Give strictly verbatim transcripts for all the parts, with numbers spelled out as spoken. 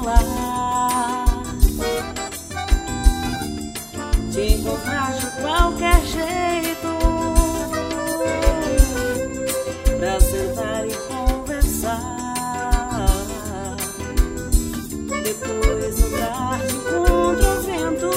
falar, te encontrar de qualquer jeito, pra sentar e conversar, depois andar de encontro ao vento.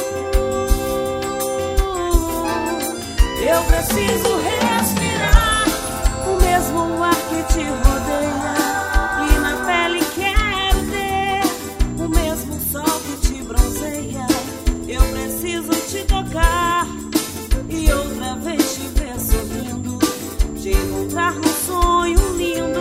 Eu preciso respirar o mesmo ar que te rodeia, e na pele quero ter o mesmo sol que te bronzeia. Eu preciso te tocar e outra vez te ver sorrindo, te encontrar num sonho lindo.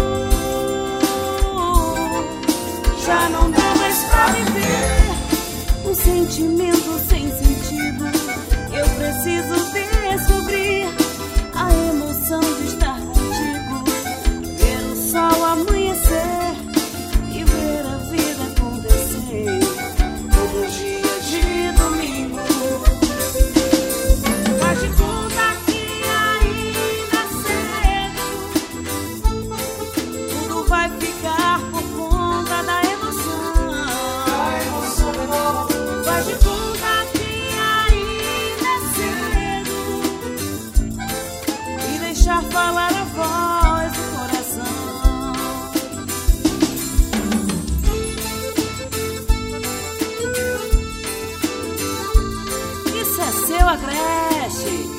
Já não dá mais pra viver um sentimento sem sentido. Eu preciso descobrir a emoção de estar contigo, ver o sol amanhecer e ver a vida acontecer como um dia de domingo. Faz de conta que ainda cedo, tudo vai ficar por conta da emoção. Faz de conta que ainda cedo e deixar falar a voz do coração. Isso é seu Agreste.